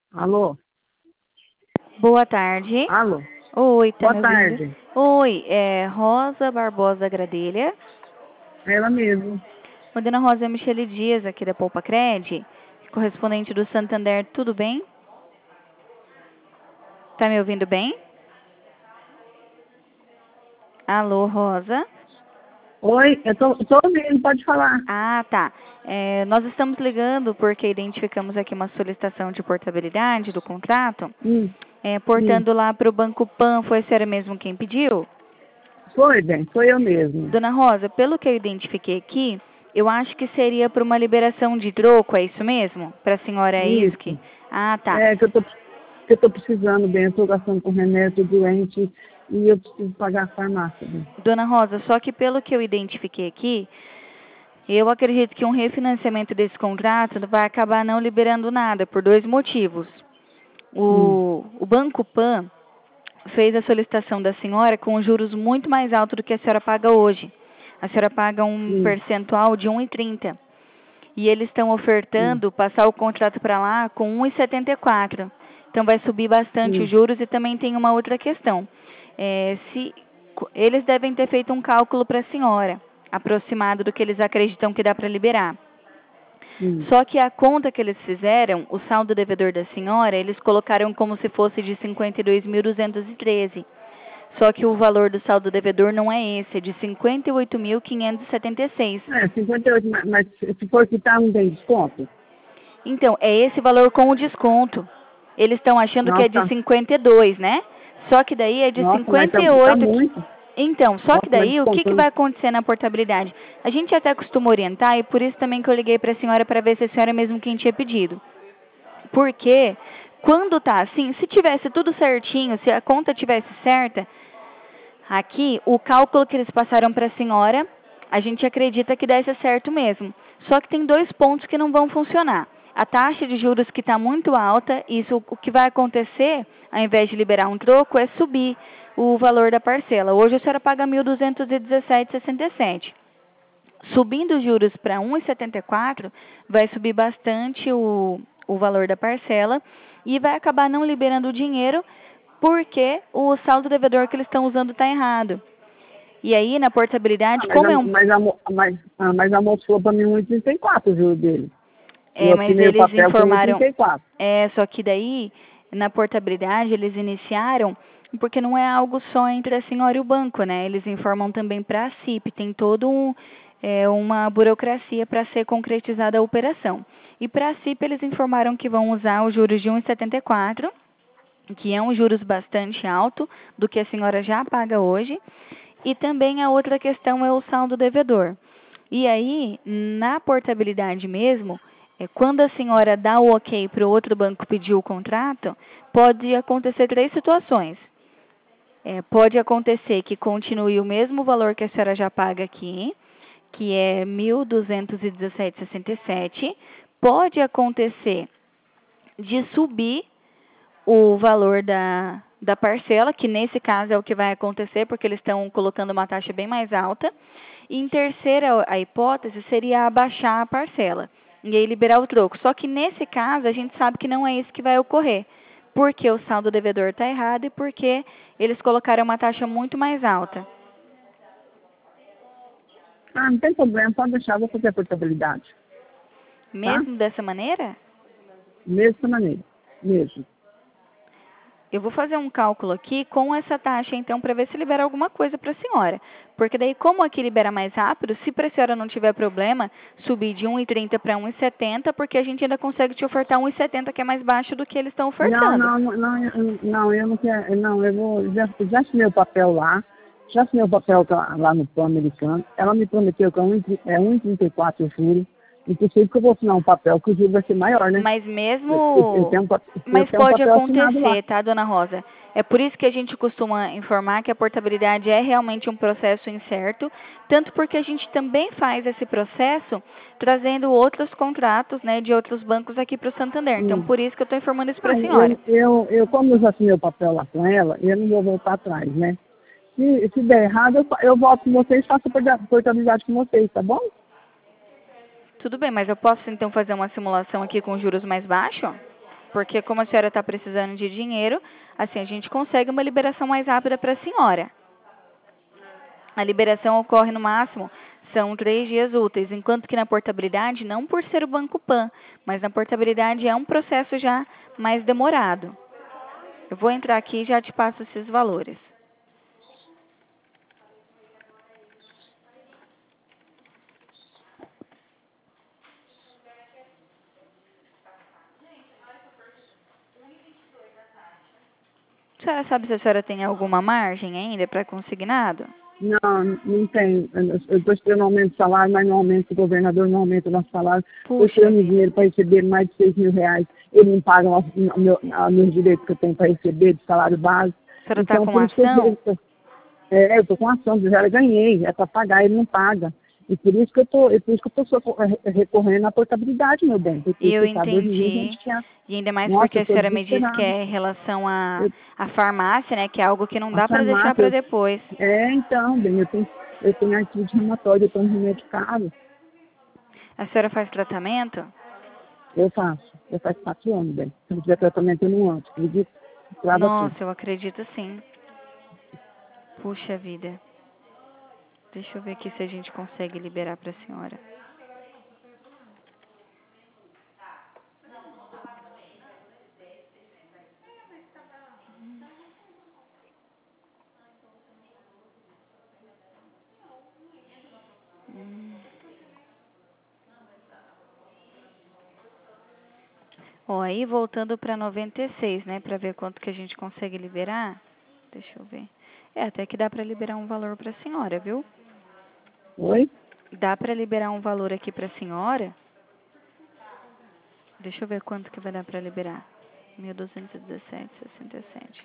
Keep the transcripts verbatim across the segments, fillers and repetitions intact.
Alô? Boa tarde. Alô? Oi, tá Boa me ouvindo? tarde. Oi, é Rosa Barbosa Gradelha. Ela mesmo. Oi, dona Rosa, é Michele Dias, aqui da Poupa Cred, correspondente do Santander, tudo bem? Tá me ouvindo bem? Alô, Rosa? Oi, eu tô, tô ouvindo, pode falar. Ah, tá. É, nós estamos ligando porque identificamos aqui uma solicitação de portabilidade do contrato, Hum, é, hum. portando lá para o Banco Pan. Foi a senhora mesmo quem pediu? Foi, bem, foi eu mesmo. Dona Rosa, pelo que eu identifiquei aqui, eu acho que seria para uma liberação de troco, é isso mesmo? Para a senhora é isso que... Isso. Ah, tá. É que eu tô, que eu tô precisando, bem, eu tô gastando com remédio, tô doente, e eu preciso pagar a farmácia, bem. Dona Rosa, só que pelo que eu identifiquei aqui, eu acredito que um refinanciamento desse contrato vai acabar não liberando nada, por dois motivos. Hum, O, o Banco Pan fez a solicitação da senhora com juros muito mais altos do que a senhora paga hoje. A senhora paga um hum, percentual de um vírgula trinta. E eles estão hum, ofertando passar o contrato para lá com um vírgula setenta e quatro. Então vai subir bastante os hum. juros. E também tem uma outra questão. É, se eles devem ter feito um cálculo para a senhora, aproximado do que eles acreditam que dá para liberar. Hum. Só que a conta que eles fizeram, o saldo devedor da senhora, eles colocaram como se fosse de cinquenta e dois mil duzentos e treze. Só que o valor do saldo devedor não é esse, é de cinquenta e oito mil quinhentos e setenta e seis. É, cinquenta e oito, mas, mas se for quitar, não tem desconto? Então, é esse valor com o desconto. Eles estão achando que é de Nossa, cinquenta e dois, né? Só que daí é de nossa, mas tá, cinquenta e tá oito. que- muito. Então, só que Nossa, mas daí o que, que descontando. vai acontecer na portabilidade? A gente até costuma orientar e por isso também que eu liguei para a senhora para ver se a senhora é mesmo quem tinha pedido. Porque quando tá assim, se tivesse tudo certinho, se a conta tivesse certa, aqui o cálculo que eles passaram para a senhora, a gente acredita que desse certo mesmo. Só que tem dois pontos que não vão funcionar. A taxa de juros que está muito alta, isso o que vai acontecer, ao invés de liberar um troco, é subir o valor da parcela. Hoje a senhora paga mil duzentos e dezessete vírgula sessenta e sete. Subindo os juros para um vírgula setenta e quatro, vai subir bastante o, o valor da parcela e vai acabar não liberando o dinheiro porque o saldo devedor que eles estão usando está errado. E aí, na Ah, portabilidade, mas, a, como é um... mas, a, mo- mas, ah, mas a moça falou pra mim um e trinta e quatro o juro dele. E É, eu mas assinei o eles papel com informaram... um e trinta e quatro. É, só que daí, na portabilidade, eles iniciaram, porque não é algo só entre a senhora e o banco, né? Eles informam também para a C I P, tem todo um, é, uma burocracia para ser concretizada a operação. E para a C I P, eles informaram que vão usar os juros de um vírgula setenta e quatro, que é um juros bastante alto do que a senhora já paga hoje. E também a outra questão é o saldo devedor. E aí, na portabilidade mesmo, é, quando a senhora dá o ok para o outro banco pedir o contrato, pode acontecer três situações. É, pode acontecer que continue o mesmo valor que a senhora já paga aqui, que é mil duzentos e dezessete vírgula sessenta e sete. Pode acontecer de subir o valor da, da parcela, que nesse caso é o que vai acontecer, porque eles estão colocando uma taxa bem mais alta. E em terceira, a hipótese seria abaixar a parcela e aí liberar o troco. Só que nesse caso, a gente sabe que não é isso que vai ocorrer, porque o saldo devedor está errado e porque eles colocaram uma taxa muito mais alta. Ah, não tem problema, pode deixar, vou fazer a portabilidade. Tá? Mesmo dessa maneira? Mesma maneira. Mesmo. Eu vou fazer um cálculo aqui com essa taxa, então, para ver se libera alguma coisa para a senhora. Porque daí, como aqui libera mais rápido, se para a senhora não tiver problema, subir de um vírgula trinta para um vírgula setenta, porque a gente ainda consegue te ofertar um vírgula setenta, que é mais baixo do que eles estão Não, ofertando. não, não, não, eu- não, eu não quero, não, eu vou, já, já assinei o papel lá, já assinei o papel lá lá no plano americano, ela me prometeu que é um e trinta é um e trinta e quatro o juro, impossível que eu vou assinar um papel que o juro vai ser maior, né? Mas Eu, eu, eu mesmo... tenho, um pa- eu Mas tenho um pode papel assinado lá. acontecer, tá, dona Rosa? É por isso que a gente costuma informar que a portabilidade é realmente um processo incerto, tanto porque a gente também faz esse processo trazendo outros contratos, né, de outros bancos aqui para o Santander. Então, Hum. por isso que eu estou informando isso para a Aí senhora. eu, eu, eu, como eu já assinei o papel lá com ela, eu não vou voltar atrás, né? Se, se der errado, eu, fa- eu volto com vocês e faço a porta- portabilidade com vocês, tá bom? Tudo bem, mas eu posso então fazer uma simulação aqui com juros mais baixos? porque como a senhora está precisando de dinheiro, assim, a gente consegue uma liberação mais rápida para a senhora. A liberação ocorre no máximo, são três dias úteis, enquanto que na portabilidade, não por ser o Banco Pan, mas na portabilidade é um processo já mais demorado. Eu vou entrar aqui e já te passo esses valores. A senhora sabe se a senhora tem alguma margem ainda para consignado? Não, não tem. Eu estou esperando um aumento de salário, mas não aumenta, o governador não aumenta o nosso salário. Estou esperando dinheiro para receber mais de seis mil reais. Ele não paga os meu, meus direitos que eu tenho para receber de salário básico. A senhora está Então, com por isso que ação? eu, é, eu estou com ação, eu já ganhei, é para pagar, ele não paga. E por isso que eu tô, por isso que eu estou recorrendo à portabilidade, meu bem. Porque Eu você sabe, hoje em dia a entendi. gente quer. E ainda mais Nossa, porque eu a estou senhora me disse que desesperada. é em relação à Eu, à farmácia, né? Que é algo que não a dá para deixar farmácia, para eu, depois. é, então, bem, eu tenho, eu tenho artrite reumatoide, eu estou no remédio caro. A senhora faz tratamento? Eu faço. Eu faço quatro anos, bem. Se não tiver tratamento, eu não ando. Acredito? Trava tudo. Nossa, eu acredito sim. Puxa vida. Deixa eu ver aqui se a gente consegue liberar para a senhora. Hum. Ó, aí voltando para noventa e seis, né? Para ver quanto que a gente consegue liberar. Deixa eu ver. É, até que dá para liberar um valor para a senhora, viu? Oi? Dá para liberar um valor aqui para a senhora? Deixa eu ver quanto que vai dar para liberar. mil duzentos e dezessete vírgula sessenta e sete.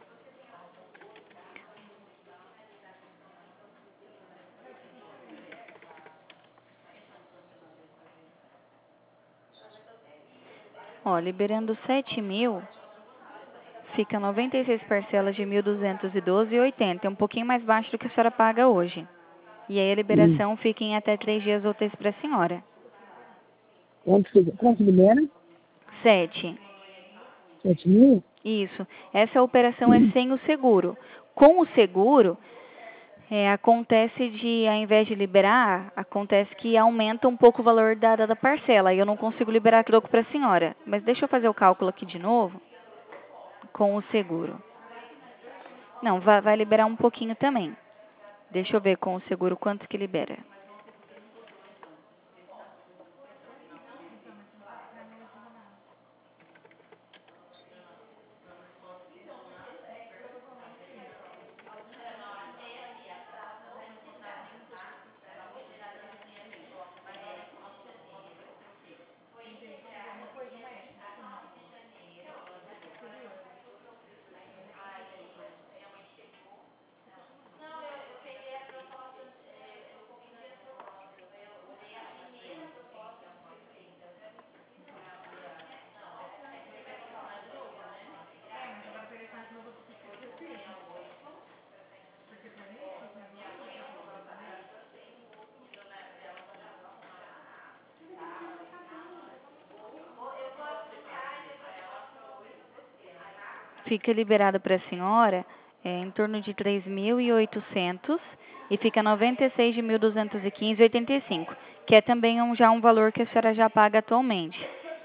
Ó, liberando sete mil, fica noventa e seis parcelas de mil duzentos e doze reais e oitenta centavos. É um pouquinho mais baixo do que a senhora paga hoje. E aí a liberação hum. fica em até três dias úteis para a senhora. Quanto, quanto libera? Sete. Sete mil? Isso. Essa operação é sem o seguro. Com o seguro, é, acontece de, ao invés de liberar, acontece que aumenta um pouco o valor da, da parcela. E eu não consigo liberar troco para a senhora. Mas deixa eu fazer o cálculo aqui de novo. Com o seguro. Não, vai, vai liberar um pouquinho também. Deixa eu ver com o seguro quanto que libera. Fica liberado para a senhora é, em torno de três mil e oitocentos e fica noventa e seis de mil duzentos e quinze reais e oitenta e cinco centavos, que é também um, já um valor que a senhora já paga atualmente.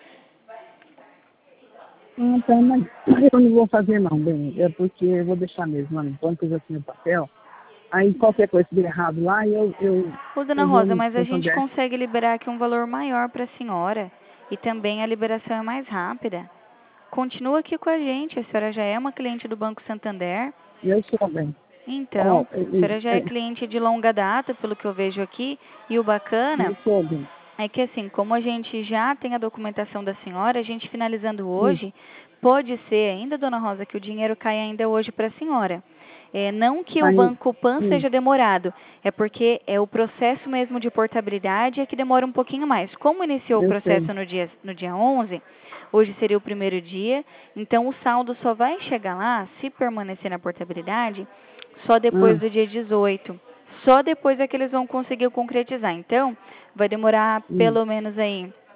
Ah, tá, mas eu não vou fazer não, bem, é porque eu vou deixar mesmo, mano, enquanto eu já tenho o papel, aí qualquer coisa que der errado lá, eu... eu Ô, dona eu vou Rosa, no mas a gente Santander. consegue liberar aqui um valor maior para a senhora e também a liberação é mais rápida. Continua aqui com a gente, a senhora já é uma cliente do Banco Santander. Eu sou, bem. Então, Oh, a senhora já é cliente de longa data, pelo que eu vejo aqui, e o bacana eu sou, bem. é que assim, como a gente já tem a documentação da senhora, a gente finalizando hoje, pode ser ainda, dona Rosa, que o dinheiro caia ainda hoje para a senhora. É, não que o Aí, Banco Pan hum, seja demorado, é porque é o processo mesmo de portabilidade é que demora um pouquinho mais. Como iniciou o eu sei. processo no dia, no dia onze, hoje seria o primeiro dia, então o saldo só vai chegar lá, se permanecer na portabilidade, só depois Ah, do dia dezoito. Só depois é que eles vão conseguir concretizar. Então, vai demorar hum, pelo menos aí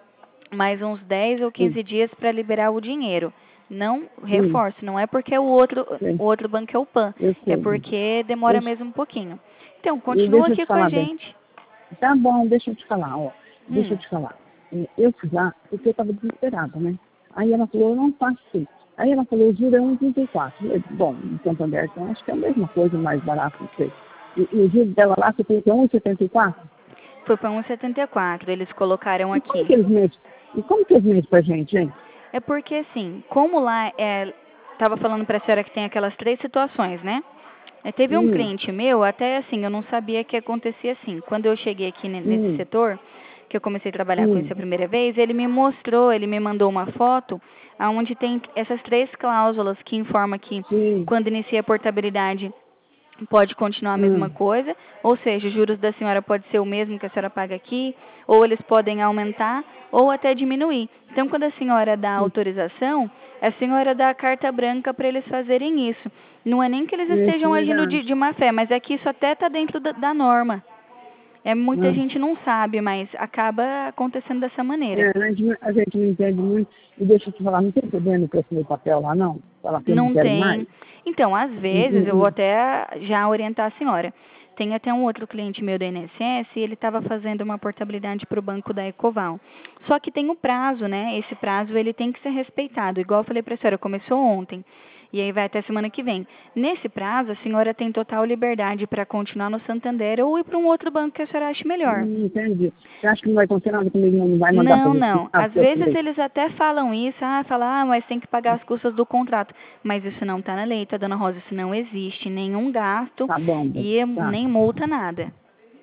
mais uns dez ou Sim. quinze dias para liberar o dinheiro. Não, Sim. reforço, não é porque o outro, Sim. o outro banco é o PAN, Eu é sei. porque demora Eu, mesmo um pouquinho. Então, e continua deixa eu aqui te com a falar bem. gente. Tá bom, deixa eu te falar, ó. Deixa Hum, eu te falar. É, Eu fui lá porque eu estava desesperada, né? Aí ela falou, eu não faço isso. Aí ela falou, o juro é um vírgula trinta e quatro. Eu, bom, em Santander, então acho que é a mesma coisa, mais barato, não sei. E, e o juro dela lá, você falou que é um vírgula setenta e quatro? foi para um vírgula setenta e quatro, eles colocaram E como aqui. que eles mentem? E como que eles mentem pra gente, hein? É porque, assim, como lá é, estava falando para a senhora que tem aquelas três situações, né? É, teve um Hum, cliente meu, até assim, eu não sabia que acontecia assim. Quando eu cheguei aqui ne- nesse hum, setor, que eu comecei a trabalhar com isso hum, a primeira vez, ele me mostrou, ele me mandou uma foto onde tem essas três cláusulas que informam que sim, quando inicia a portabilidade pode continuar a mesma hum, coisa, ou seja, os juros da senhora pode ser o mesmo que a senhora paga aqui, ou eles podem aumentar, ou até diminuir. Então, quando a senhora dá hum, autorização, a senhora dá a carta branca para eles fazerem isso. Não é nem que eles isso é estejam agindo de, verdade. de má fé, mas é que isso até está dentro da, da norma. É, muita Hum. gente não sabe, mas acaba acontecendo dessa É, maneira. a gente, não- a gente não entende muito. E deixa eu te falar, não tem problema com esse meu papel lá, não? Falar que eu não Não quero tem. mais? Então, às Hum, vezes, eu vou hum, até já orientar a senhora. Tem até um outro cliente meu da I N S S e ele estava fazendo uma portabilidade para o banco da Ecoval. Só que tem o prazo, né? Esse prazo ele tem que ser respeitado. Igual eu falei para a senhora, começou ontem. E aí vai até semana que vem. Nesse prazo, a senhora tem total liberdade para continuar no Santander ou ir para um outro banco que a senhora ache melhor. hum, entendi. Você acha que não vai acontecer nada comigo, não vai mandar Não, fazer não. isso? Ah, Às porque eu vezes falei. eles até falam isso, ah, falam, ah, mas tem que pagar as custas do contrato. Mas isso não está na lei, tá, dona Rosa? Isso não existe, nenhum gasto Tá bom, bem. e Tá. nem multa, nada.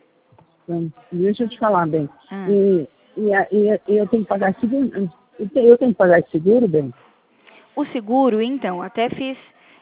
Então, deixa eu te falar, bem. Ah. E, e, a- e, a- e eu tenho que pagar seguro? Eu tenho eu tenho que pagar esse seguro, bem? O seguro, então, até fiz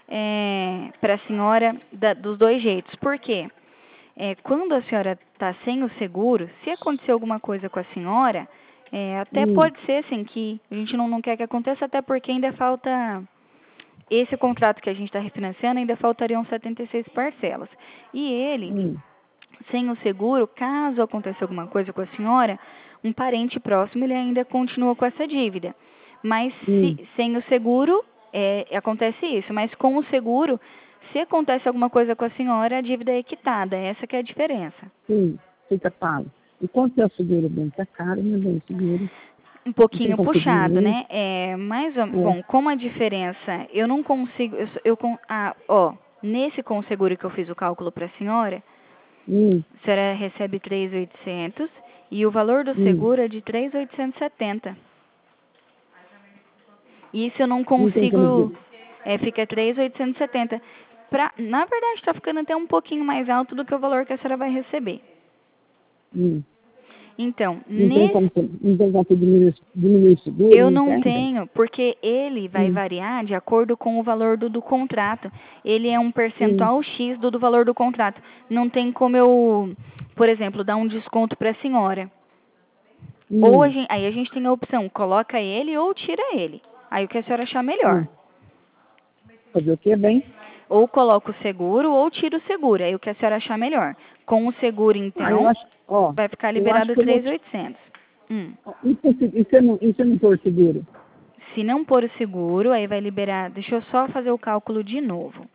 para a senhora da- dos dois jeitos. Por quê? É, quando a senhora está sem o seguro, se acontecer alguma coisa com a senhora, é, até Hum, pode ser assim que a gente não, não quer que aconteça, até porque ainda falta esse contrato que a gente está refinanciando, ainda faltariam setenta e seis parcelas. E ele, hum, sem o seguro, caso aconteça alguma coisa com a senhora, um parente próximo ele ainda continua com essa dívida. Mas hum, se, sem o seguro, é, acontece isso. Mas com o seguro, se acontece alguma coisa com a senhora, a dívida é quitada. Essa que é a diferença. sim, fica pago. E quanto é o seguro, bem? Tá caro, né, bem, o seguro? Um Não tem pouquinho como puxado, diminuir? né? É, mais ou, É. bom, como a diferença, eu não consigo, eu, sou- eu com- ah, ó, nesse com o seguro que eu fiz o cálculo para a senhora, Hum, a senhora recebe três mil e oitocentos e o valor do hum, seguro é de três mil oitocentos e setenta. Isso eu não não tem como consigo, dizer. é, fica três mil oitocentos e setenta. Pra, na verdade, está ficando até um pouquinho mais alto do que o valor que a senhora vai receber. Hum. Então, Não tem nesse, como, não tem como diminuir, diminuir o seguro, eu não não tem, bem? tenho, porque ele vai Hum, variar de acordo com o valor do, do contrato. Ele é um hum, percentual X do, do valor do contrato. Não tem como eu, por exemplo, dar um desconto para a senhora. Ou a hum, gente, aí a gente tem a opção, coloca ele ou tira ele. Aí o que a senhora achar melhor. hum. Fazer o quê, bem? Ou coloca o seguro ou tira o seguro. Aí o que a senhora achar melhor. Com o seguro, Ah, eu então, acho, ó, vai ficar eu acho liberado que eu vou, três mil e oitocentos. Hum. e se, e se eu não, e se eu não for seguro? Se não pôr o seguro, aí vai liberar. Deixa eu só fazer o cálculo de novo.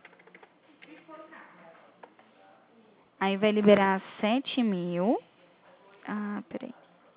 Aí vai liberar sete mil. Ah, peraí.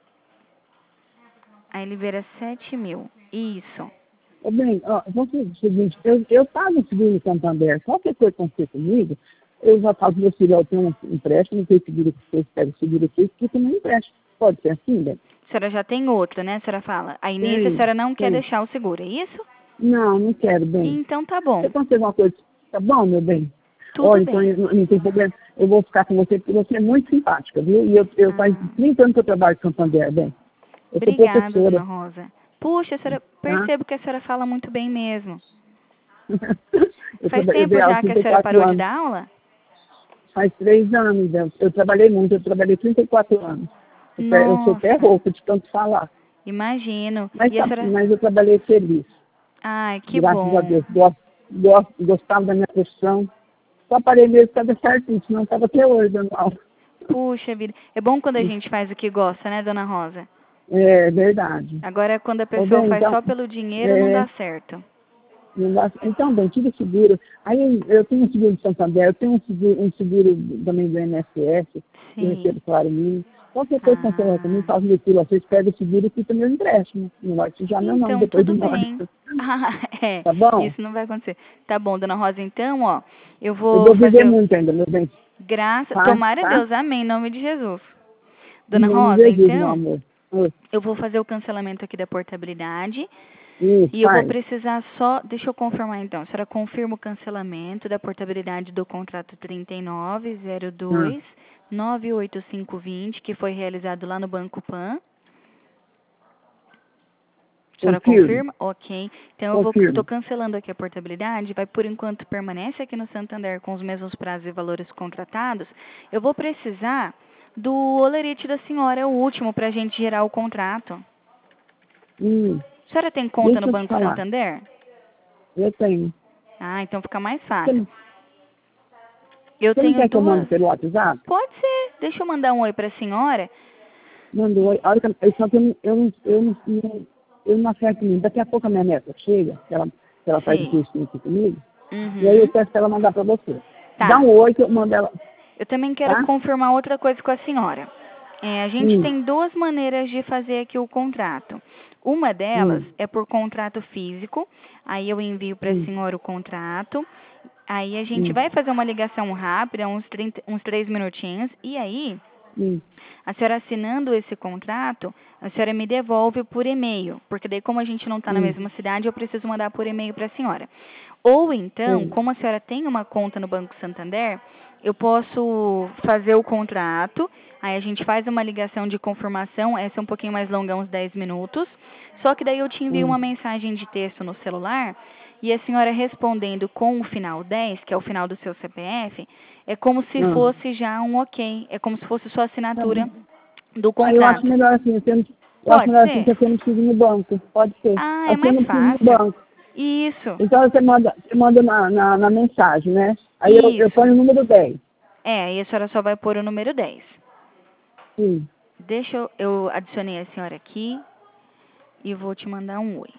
Aí libera sete mil. Isso. Ô, bem, ó, vamos fazer o seguinte, eu, eu pago o seguro no Santander, qualquer coisa que acontecer comigo, eu já falo que meu filho, eu tenho um empréstimo, não tem seguro que vocês pegam o seguro aqui, que também um empréstimo. Pode ser assim, bem? A senhora já tem outra, né? A senhora fala. Aí nesse a Tem, senhora não quer tem. deixar o seguro, é isso? Não, não quero, bem. Então tá Se bom. acontecer alguma coisa, tá bom, meu bem? Tudo Olha, então bem. não, não tem problema. Eu vou ficar com você porque você é muito simpática, viu? E eu, eu faz Ah, trinta anos que eu trabalho com Santander, bem. Eu sou obrigada, dona professora, Rosa. Puxa, a senhora, tá? percebo que a senhora fala muito bem mesmo. eu, Faz traba- eu dei tempo aula já que a trinta e senhora quatro parou de anos. dar aula? Faz três anos, eu, eu trabalhei muito, eu trabalhei trinta e quatro anos. Eu, pe- eu sou até Nossa, roupa de tanto falar. imagino. Mas, E a tá- senhora... mas eu trabalhei feliz, Ai, que graças a bom. Deus. Gosto, gosto, gostava da minha profissão. Só parei mesmo para dar certinho, senão estava até hoje dando aula. Puxa vida. É bom quando a gente faz o que gosta, né, dona Rosa? É verdade. Agora, quando a Ô, pessoa bem, faz então, só pelo dinheiro, é, não dá certo. não dá- então, bem, tive seguro. Aí eu tenho um seguro de Santander, eu tenho um seguro, um seguro também do I N S S, que eu Sim. recebo salário mínimo. Qualquer coisa que cancelar comigo, Ah, faz meu filho, vocês pegam o seguro e quita meu empréstimo. Não vai sujar meu nome então depois de tudo bem. morto. Ah, é, Tá bom? isso não vai acontecer. Tá bom, dona Rosa, então, ó, eu Eu vou vou viver fazer o- muito ainda, meu bem. graça, Tá? tomara a Tá? Deus, amém, em nome de Jesus. Em Dona nome de Rosa, Jesus, meu então, amor. Oi. eu vou fazer o cancelamento aqui da portabilidade Isso, e eu vou faz. precisar só, deixa eu confirmar então, a senhora confirma o cancelamento da portabilidade do contrato trinta e nove zero Ah, dois nove oito cinco dois zero, que foi realizado lá no Banco Pan. A senhora confirmo. confirma? Ok. Então eu vou, estou Confirmo. cancelando aqui a portabilidade, vai por enquanto permanece aqui no Santander com os mesmos prazos e valores contratados. Eu vou precisar do olerite da senhora, o último, para a gente gerar o contrato. Hum, A senhora tem conta no deixa eu te Banco falar. Santander? Eu tenho. Ah, então fica mais Você fácil. não, Eu você não tenho quer que eu mande duas. pelo WhatsApp? Pode ser. Deixa eu mandar um oi para a senhora. Manda oi. A hora que eu, eu só que eu, não- eu, não- eu, não- não- eu não acerto muito. Daqui a pouco a minha neta chega, que ela, que ela faz o Sei. cursinho aqui comigo, e aí eu Uhum. peço pra ela mandar pra você. Dá Tá. um oi que eu mando ela, Eu também quero tá? confirmar outra coisa com a senhora. É, a gente Hum, tem duas maneiras de fazer aqui o contrato. Uma delas hum, é por contrato físico, aí eu envio para a hum, senhora o contrato, aí a gente hum, vai fazer uma ligação rápida, uns, trinta, uns três minutinhos, e aí, hum, a senhora assinando esse contrato, a senhora me devolve por e-mail, porque daí como a gente não está na hum, mesma cidade, eu preciso mandar por e-mail para a senhora. Ou então, hum, como a senhora tem uma conta no Banco Santander, eu posso fazer o contrato, aí a gente faz uma ligação de confirmação, essa é um pouquinho mais longa, uns dez minutos, só que daí eu te envio hum, uma mensagem de texto no celular, e a senhora respondendo com o final dez, que é o final do seu C P F, é como se hum. fosse já um ok, é como se fosse sua Tá assinatura bom. do Ah, eu acho contrato. melhor assim, eu, não- eu acho Pode melhor assim ser? que eu não preciso ir no banco. Pode ser. Ah, é Assim eu mais não preciso ir no fácil. banco. Isso, Então você manda, você manda na, na, na mensagem, né? Aí eu, eu isso. ponho o número dez. É, aí a senhora só vai pôr o número dez. Sim. Deixa eu, eu adicionei a senhora aqui e vou te mandar um oi.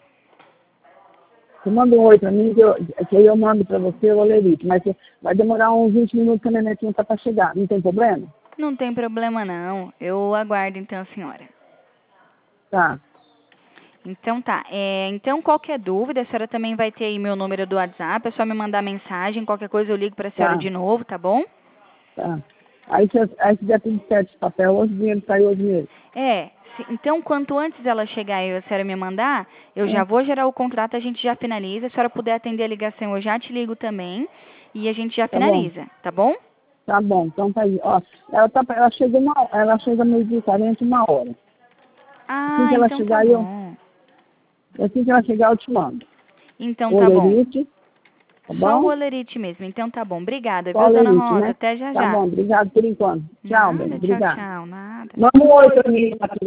Você manda um oi pra mim, que, eu, que aí eu mando pra você o olerite. Mas você- vai demorar uns vinte minutos que a minha netinha tá pra chegar. Não tem problema? Não tem problema não, eu aguardo então a senhora. Tá, Então tá, é, então qualquer dúvida, a senhora também vai ter aí meu número do WhatsApp, é só me mandar mensagem, qualquer coisa eu ligo pra senhora tá, de novo, tá bom? tá. Aí se, aí se der tudo certo esse papel, hoje o dinheiro saiu hoje mesmo. É, se- então quanto antes ela chegar e a senhora me mandar, eu já Né? vou gerar o contrato, a gente já finaliza. Se a senhora puder atender a ligação, eu já te ligo também e a gente já Tá bom, finaliza, tá bom? tá bom. Então tá aí. Ó, ela, tá, ela chega uma ela chega meio-dia e quarenta, uma hora. Assim Ah, que ela então tá chegar, eu, bom. assim que ela chegar, eu te mando. Então O tá bom. olerite, tá Só o bom? olerite mesmo, então tá bom. Obrigada, Só o viu, dona olerite, Rosa? né? Até já Tá já. bom, obrigado por enquanto. Tchau, bem, Nada, tchau, obrigado. tchau, nada. Manda um oi pra mim.